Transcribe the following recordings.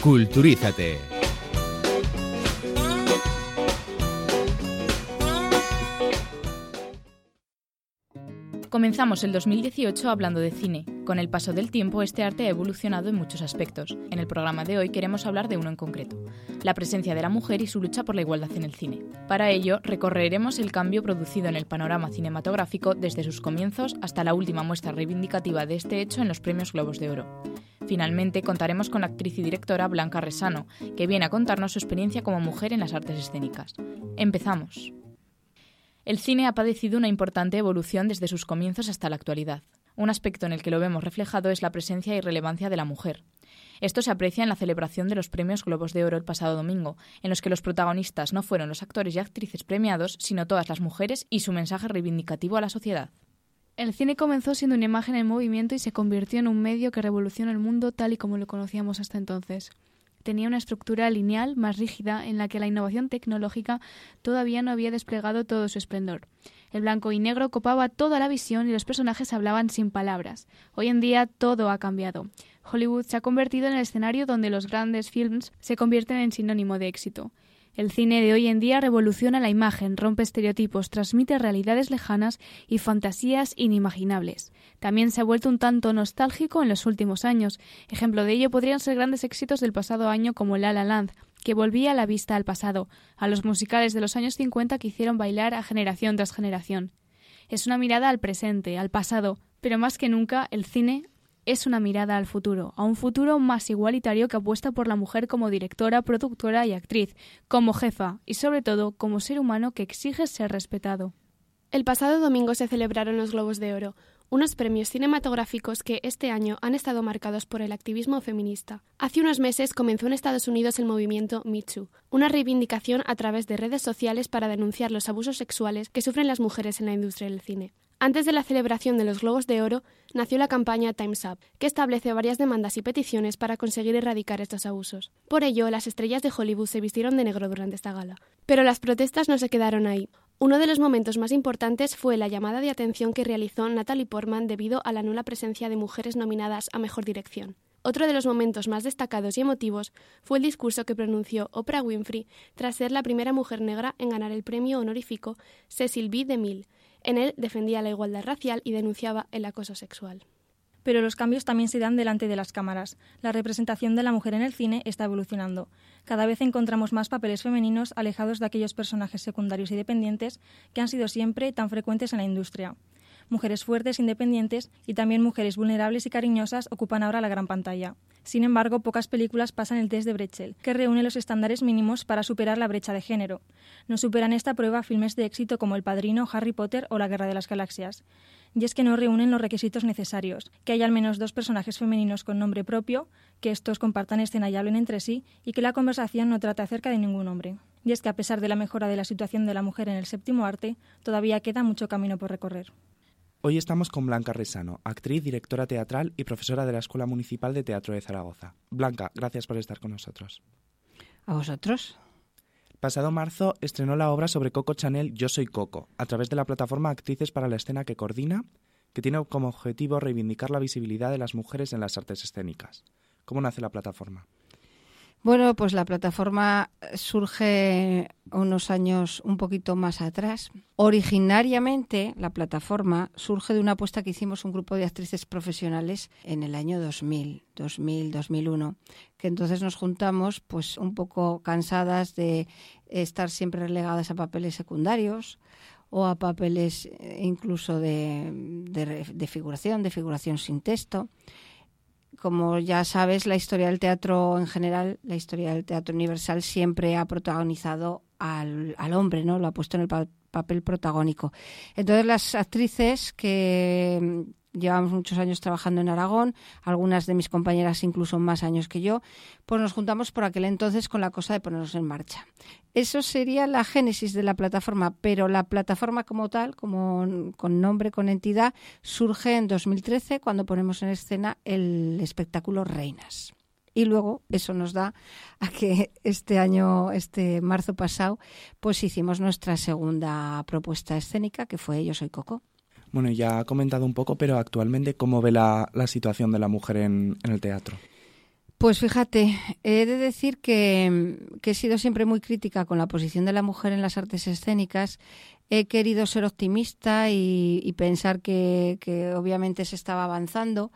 Culturízate. Comenzamos el 2018 hablando de cine. Con el paso del tiempo, este arte ha evolucionado en muchos aspectos. En el programa de hoy queremos hablar de uno en concreto: la presencia de la mujer y su lucha por la igualdad en el cine. Para ello, recorreremos el cambio producido en el panorama cinematográfico desde sus comienzos hasta la última muestra reivindicativa de este hecho en los Premios Globos de Oro. Finalmente, contaremos con la actriz y directora Blanca Resano, que viene a contarnos su experiencia como mujer en las artes escénicas. ¡Empezamos! El cine ha padecido una importante evolución desde sus comienzos hasta la actualidad. Un aspecto en el que lo vemos reflejado es la presencia y relevancia de la mujer. Esto se aprecia en la celebración de los Premios Globos de Oro el pasado domingo, en los que los protagonistas no fueron los actores y actrices premiados, sino todas las mujeres y su mensaje reivindicativo a la sociedad. El cine comenzó siendo una imagen en movimiento y se convirtió en un medio que revolucionó el mundo tal y como lo conocíamos hasta entonces. Tenía una estructura lineal más rígida en la que la innovación tecnológica todavía no había desplegado todo su esplendor. El blanco y negro copaba toda la visión y los personajes hablaban sin palabras. Hoy en día todo ha cambiado. Hollywood se ha convertido en el escenario donde los grandes films se convierten en sinónimo de éxito. El cine de hoy en día revoluciona la imagen, rompe estereotipos, transmite realidades lejanas y fantasías inimaginables. También se ha vuelto un tanto nostálgico en los últimos años. Ejemplo de ello podrían ser grandes éxitos del pasado año como La La Land, que volvía la vista al pasado, a los musicales de los años 50 que hicieron bailar a generación tras generación. Es una mirada al presente, al pasado, pero más que nunca el cine es una mirada al futuro, a un futuro más igualitario que apuesta por la mujer como directora, productora y actriz, como jefa y sobre todo como ser humano que exige ser respetado. El pasado domingo se celebraron los Globos de Oro, unos premios cinematográficos que este año han estado marcados por el activismo feminista. Hace unos meses comenzó en Estados Unidos el movimiento Me Too, una reivindicación a través de redes sociales para denunciar los abusos sexuales que sufren las mujeres en la industria del cine. Antes de la celebración de los Globos de Oro, nació la campaña Time's Up, que establece varias demandas y peticiones para conseguir erradicar estos abusos. Por ello, las estrellas de Hollywood se vistieron de negro durante esta gala. Pero las protestas no se quedaron ahí. Uno de los momentos más importantes fue la llamada de atención que realizó Natalie Portman debido a la nula presencia de mujeres nominadas a Mejor Dirección. Otro de los momentos más destacados y emotivos fue el discurso que pronunció Oprah Winfrey tras ser la primera mujer negra en ganar el premio honorífico Cecil B. DeMille. En él defendía la igualdad racial y denunciaba el acoso sexual. Pero los cambios también se dan delante de las cámaras. La representación de la mujer en el cine está evolucionando. Cada vez encontramos más papeles femeninos alejados de aquellos personajes secundarios y dependientes que han sido siempre tan frecuentes en la industria. Mujeres fuertes, independientes y también mujeres vulnerables y cariñosas ocupan ahora la gran pantalla. Sin embargo, pocas películas pasan el test de Bechdel, que reúne los estándares mínimos para superar la brecha de género. No superan esta prueba filmes de éxito como El Padrino, Harry Potter o La Guerra de las Galaxias. Y es que no reúnen los requisitos necesarios, que haya al menos 2 personajes femeninos con nombre propio, que estos compartan escena y hablen entre sí, y que la conversación no trate acerca de ningún hombre. Y es que a pesar de la mejora de la situación de la mujer en el séptimo arte, todavía queda mucho camino por recorrer. Hoy estamos con Blanca Resano, actriz, directora teatral y profesora de la Escuela Municipal de Teatro de Zaragoza. Blanca, gracias por estar con nosotros. ¿A vosotros? Pasado marzo estrenó la obra sobre Coco Chanel Yo soy Coco, a través de la plataforma Actrices para la Escena que coordina, que tiene como objetivo reivindicar la visibilidad de las mujeres en las artes escénicas. ¿Cómo nace la plataforma? Bueno, pues la plataforma surge unos años un poquito más atrás. Originariamente, la plataforma surge de una apuesta que hicimos un grupo de actrices profesionales en el año 2000-2001, que entonces nos juntamos pues un poco cansadas de estar siempre relegadas a papeles secundarios o a papeles incluso de figuración sin texto. Como ya sabes, la historia del teatro en general, la historia del teatro universal siempre ha protagonizado al hombre, ¿no? Lo ha puesto en el papel protagónico. Entonces, las actrices que llevamos muchos años trabajando en Aragón, algunas de mis compañeras incluso más años que yo, pues nos juntamos por aquel entonces con la cosa de ponernos en marcha. Eso sería la génesis de la plataforma, pero la plataforma como tal, como con nombre, con entidad, surge en 2013 cuando ponemos en escena el espectáculo Reinas. Y luego eso nos da a que este marzo pasado, pues hicimos nuestra segunda propuesta escénica, que fue Yo soy Coco. Bueno, ya ha comentado un poco, pero actualmente, ¿cómo ve la situación de la mujer en el teatro? Pues fíjate, he de decir que he sido siempre muy crítica con la posición de la mujer en las artes escénicas. He querido ser optimista y pensar que obviamente se estaba avanzando,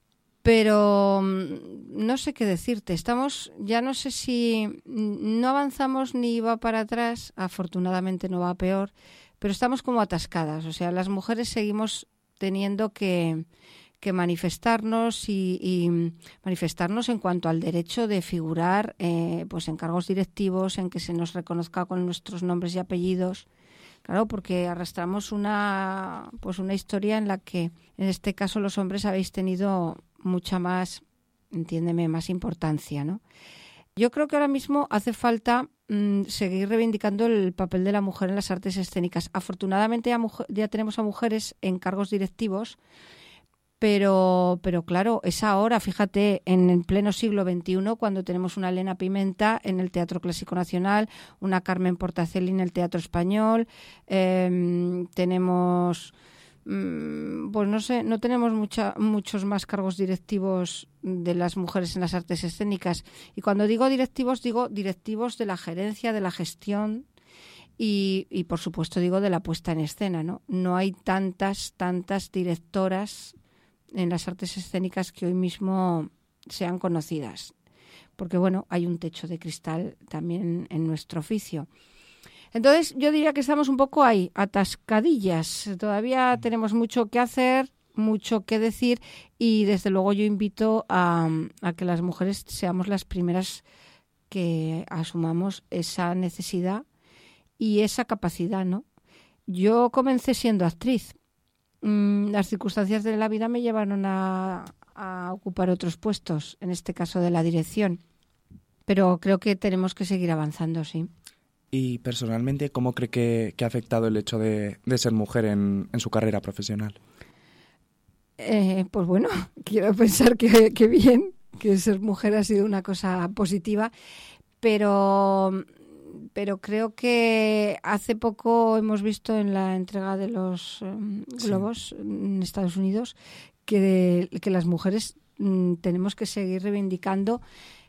pero no sé qué decirte. Ya no sé si no avanzamos ni va para atrás, afortunadamente no va a peor, pero estamos como atascadas. O sea, las mujeres seguimos teniendo que manifestarnos y manifestarnos en cuanto al derecho de figurar pues en cargos directivos, en que se nos reconozca con nuestros nombres y apellidos. Claro, porque arrastramos una historia en la que, en este caso, los hombres habéis tenido mucha más, entiéndeme, más importancia, ¿no? Yo creo que ahora mismo hace falta seguir reivindicando el papel de la mujer en las artes escénicas. Afortunadamente ya tenemos a mujeres en cargos directivos, pero claro, es ahora, fíjate, en el pleno siglo XXI, cuando tenemos una Elena Pimenta en el Teatro Clásico Nacional, una Carmen Portacelli en el Teatro Español, tenemos, pues no sé, no tenemos muchos más cargos directivos de las mujeres en las artes escénicas. Y cuando digo directivos de la gerencia, de la gestión y por supuesto digo de la puesta en escena, ¿no? No hay tantas directoras en las artes escénicas que hoy mismo sean conocidas, porque bueno, hay un techo de cristal también en nuestro oficio. Entonces yo diría que estamos un poco ahí, atascadillas, todavía tenemos mucho que hacer, mucho que decir, y desde luego yo invito a que las mujeres seamos las primeras que asumamos esa necesidad y esa capacidad, ¿no? Yo comencé siendo actriz. Las circunstancias de la vida me llevaron a ocupar otros puestos, en este caso de la dirección. Pero creo que tenemos que seguir avanzando, sí. Y personalmente, ¿cómo cree que ha afectado el hecho de ser mujer en su carrera profesional? Pues bueno, quiero pensar que bien, que ser mujer ha sido una cosa positiva, pero creo que hace poco hemos visto en la entrega de los globos en Estados Unidos que las mujeres tenemos que seguir reivindicando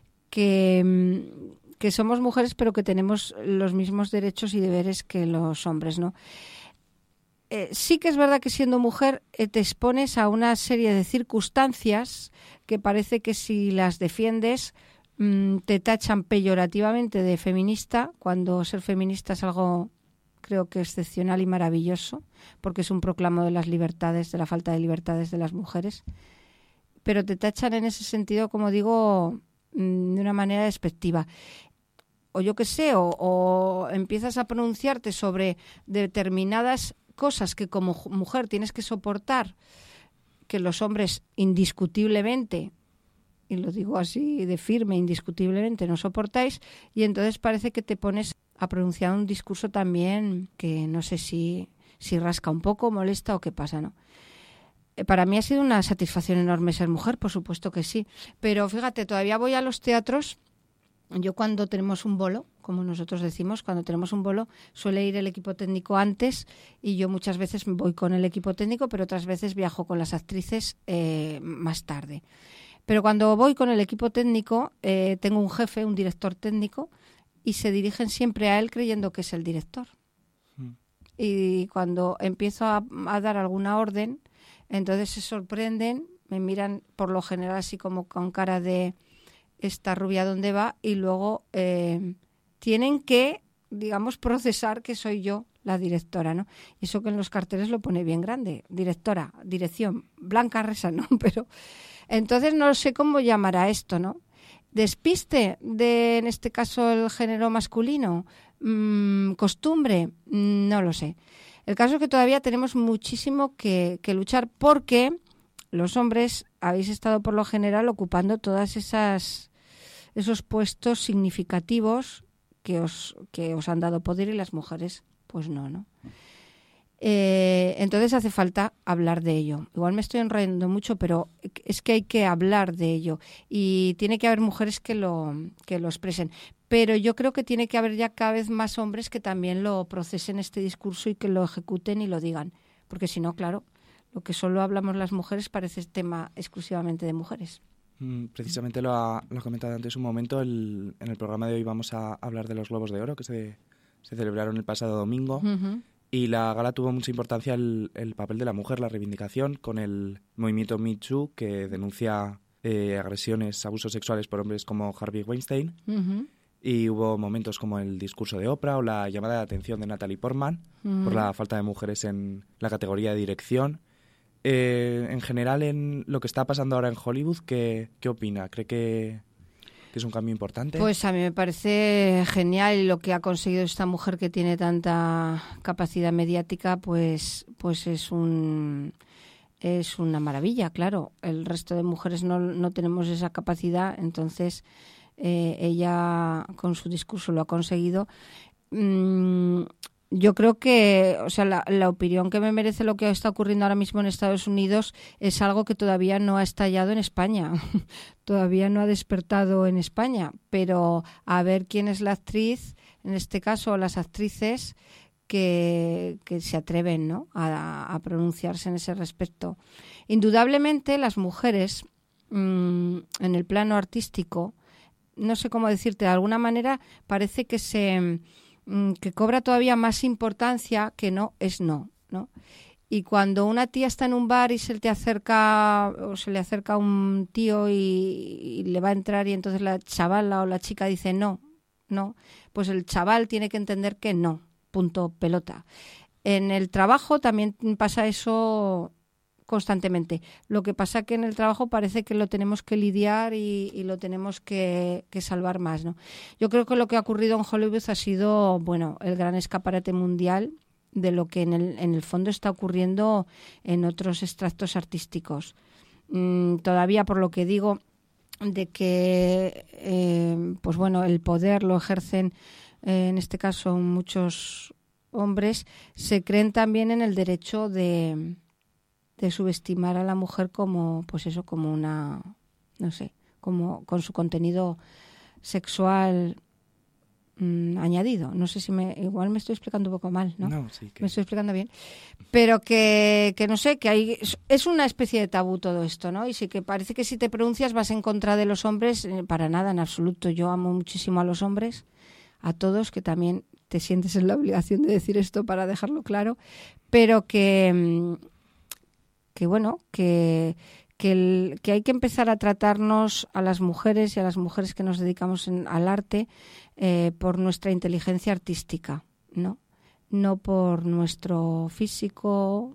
que somos mujeres, pero que tenemos los mismos derechos y deberes que los hombres, ¿no? Sí que es verdad que siendo mujer te expones a una serie de circunstancias que parece que si las defiendes te tachan peyorativamente de feminista, cuando ser feminista es algo, creo que excepcional y maravilloso, porque es un proclamo de las libertades, de la falta de libertades de las mujeres. Pero te tachan en ese sentido, como digo, de una manera despectiva. O yo qué sé, o empiezas a pronunciarte sobre determinadas cosas que como mujer tienes que soportar, que los hombres indiscutiblemente, y lo digo así de firme, indiscutiblemente no soportáis, y entonces parece que te pones a pronunciar un discurso también que no sé si rasca un poco, molesta o qué pasa, ¿no? Para mí ha sido una satisfacción enorme ser mujer, por supuesto que sí, pero fíjate, todavía voy a los teatros. Yo cuando tenemos un bolo, como nosotros decimos, cuando tenemos un bolo suele ir el equipo técnico antes y yo muchas veces voy con el equipo técnico, pero otras veces viajo con las actrices más tarde. Pero cuando voy con el equipo técnico, tengo un jefe, un director técnico, y se dirigen siempre a él creyendo que es el director. Y cuando empiezo a dar alguna orden, entonces se sorprenden, me miran por lo general así como con cara de esta rubia dónde va, y luego tienen que, digamos, procesar que soy yo la directora, ¿no? Y eso que en los carteles lo pone bien grande, directora, dirección, Blanca Resa, ¿no? Pero entonces no sé cómo llamar a esto, ¿no? Despiste de, en este caso, el género masculino, costumbre, no lo sé. El caso es que todavía tenemos muchísimo que luchar, porque los hombres habéis estado por lo general ocupando todas esos puestos significativos que os han dado poder, y las mujeres pues no. Entonces hace falta hablar de ello. Igual me estoy enrollando mucho, pero es que hay que hablar de ello y tiene que haber mujeres que lo expresen. Pero yo creo que tiene que haber ya cada vez más hombres que también lo procesen, este discurso, y que lo ejecuten y lo digan. Porque si no, claro, lo que solo hablamos las mujeres parece tema exclusivamente de mujeres. Precisamente lo ha comentado antes un momento. En el programa de hoy vamos a hablar de los Globos de Oro que se celebraron el pasado domingo. Uh-huh. Y la gala tuvo mucha importancia el papel de la mujer, la reivindicación, con el movimiento Me Too, que denuncia agresiones, abusos sexuales por hombres como Harvey Weinstein. Uh-huh. Y hubo momentos como el discurso de Oprah o la llamada de atención de Natalie Portman por la falta de mujeres en la categoría de dirección. En general, en lo que está pasando ahora en Hollywood, ¿qué opina? ¿Cree que es un cambio importante? Pues a mí me parece genial lo que ha conseguido esta mujer que tiene tanta capacidad mediática, pues es una maravilla, claro. El resto de mujeres no tenemos esa capacidad, entonces ella con su discurso lo ha conseguido. Yo creo que, o sea, la opinión que me merece lo que está ocurriendo ahora mismo en Estados Unidos es algo que todavía no ha estallado en España, todavía no ha despertado en España, pero a ver quién es la actriz, en este caso las actrices que se atreven, ¿no?, a pronunciarse en ese respecto. Indudablemente las mujeres en el plano artístico, no sé cómo decirte, de alguna manera parece que que cobra todavía más importancia que no es no. Y cuando una tía está en un bar y se le acerca un tío y le va a entrar y entonces la chavala o la chica dice no, pues el chaval tiene que entender que no, punto, pelota. En el trabajo también pasa eso constantemente. Lo que pasa que en el trabajo parece que lo tenemos que lidiar y lo tenemos que salvar más, ¿no? Yo creo que lo que ha ocurrido en Hollywood ha sido, bueno, el gran escaparate mundial de lo que en el fondo está ocurriendo en otros extractos artísticos. Todavía, por lo que digo, de que pues bueno, el poder lo ejercen en este caso muchos hombres, se creen también en el derecho de subestimar a la mujer como, pues eso, como una, no sé, como con su contenido sexual añadido. No sé si igual me estoy explicando un poco mal, ¿no? No, sí que... Me estoy explicando bien. Pero que no sé, que es una especie de tabú todo esto, ¿no? Y sí que parece que si te pronuncias vas en contra de los hombres, para nada, en absoluto. Yo amo muchísimo a los hombres, a todos, que también te sientes en la obligación de decir esto para dejarlo claro, pero que bueno, que hay que empezar a tratarnos a las mujeres y a las mujeres que nos dedicamos al arte por nuestra inteligencia artística, no por nuestro físico.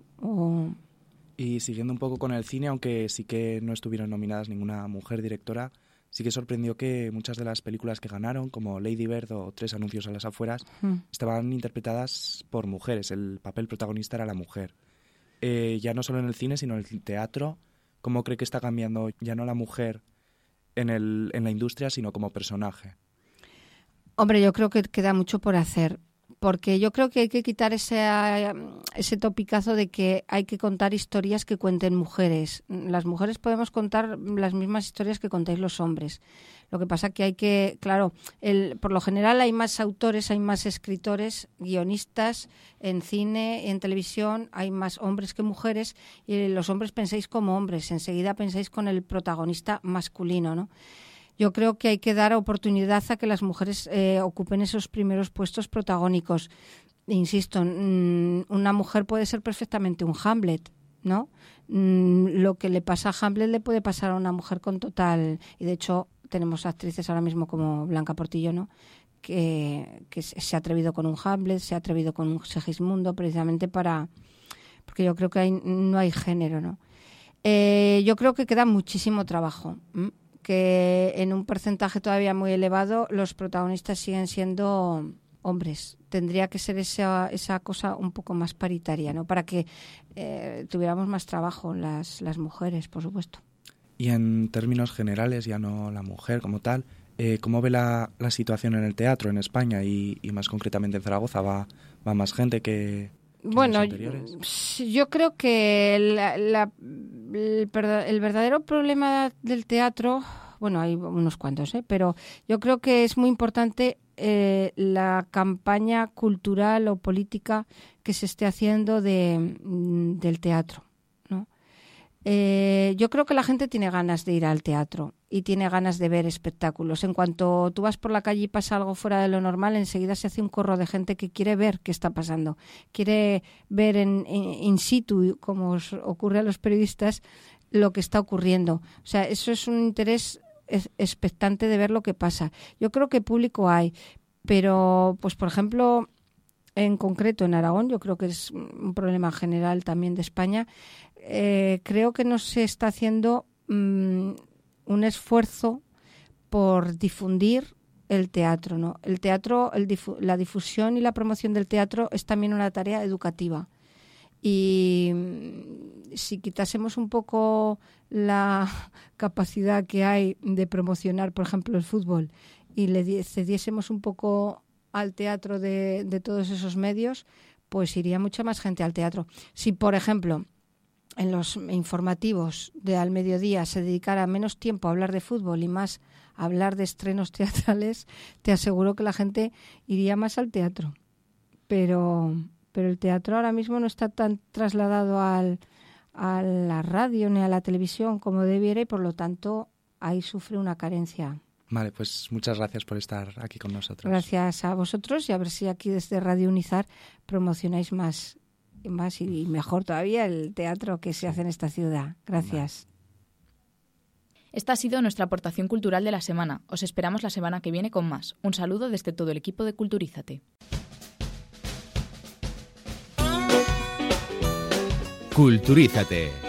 Y siguiendo un poco con el cine, aunque sí que no estuvieron nominadas ninguna mujer directora, sí que sorprendió que muchas de las películas que ganaron, como Lady Bird o Tres anuncios a las afueras, estaban interpretadas por mujeres. El papel protagonista era la mujer. Ya no solo en el cine, sino en el teatro. ¿Cómo cree que está cambiando ya no la mujer en la industria, sino como personaje? Hombre, yo creo que queda mucho por hacer, porque yo creo que hay que quitar ese topicazo de que hay que contar historias que cuenten mujeres. Las mujeres podemos contar las mismas historias que contáis los hombres. Lo que pasa que hay que, claro, por lo general hay más autores, hay más escritores, guionistas en cine, en televisión, hay más hombres que mujeres, y los hombres pensáis como hombres, enseguida pensáis con el protagonista masculino, ¿no? Yo creo que hay que dar oportunidad a que las mujeres ocupen esos primeros puestos protagónicos. Insisto, una mujer puede ser perfectamente un Hamlet, ¿no? Lo que le pasa a Hamlet le puede pasar a una mujer con total... Y de hecho tenemos actrices ahora mismo como Blanca Portillo, ¿no?, que se ha atrevido con un Hamlet, se ha atrevido con un Segismundo, precisamente porque yo creo que no hay género, ¿no? Yo creo que queda muchísimo trabajo, que en un porcentaje todavía muy elevado los protagonistas siguen siendo hombres. Tendría que ser esa cosa un poco más paritaria, ¿no?, para que tuviéramos más trabajo las mujeres, por supuesto. Y en términos generales, ya no la mujer como tal, ¿cómo ve la situación en el teatro en España y más concretamente en Zaragoza? ¿Va más gente que bueno, los anteriores? Yo creo que el verdadero problema del teatro, bueno, hay unos cuantos, pero yo creo que es muy importante la campaña cultural o política que se esté haciendo del teatro, ¿no? Yo creo que la gente tiene ganas de ir al teatro y tiene ganas de ver espectáculos. En cuanto tú vas por la calle y pasa algo fuera de lo normal, enseguida se hace un corro de gente que quiere ver qué está pasando, quiere ver in situ, como os ocurre a los periodistas, lo que está ocurriendo. O sea, eso es un interés expectante de ver lo que pasa. Yo creo que público hay, pero, pues por ejemplo, en concreto en Aragón, yo creo que es un problema general también de España, creo que no se está haciendo un esfuerzo por difundir el teatro, ¿no? El teatro, la difusión y la promoción del teatro es también una tarea educativa. Y si quitásemos un poco la capacidad que hay de promocionar, por ejemplo, el fútbol y le cediésemos un poco al teatro de todos esos medios, pues iría mucha más gente al teatro. Si, por ejemplo, en los informativos de al mediodía se dedicara menos tiempo a hablar de fútbol y más a hablar de estrenos teatrales, te aseguro que la gente iría más al teatro. Pero el teatro ahora mismo no está tan trasladado a la radio ni a la televisión como debiera y por lo tanto ahí sufre una carencia. Vale, pues muchas gracias por estar aquí con nosotros. Gracias a vosotros y a ver si aquí desde Radio Unizar promocionáis más y mejor todavía el teatro que se hace en esta ciudad. Gracias. Esta ha sido nuestra aportación cultural de la semana. Os esperamos la semana que viene con más. Un saludo desde todo el equipo de Culturízate. Culturízate.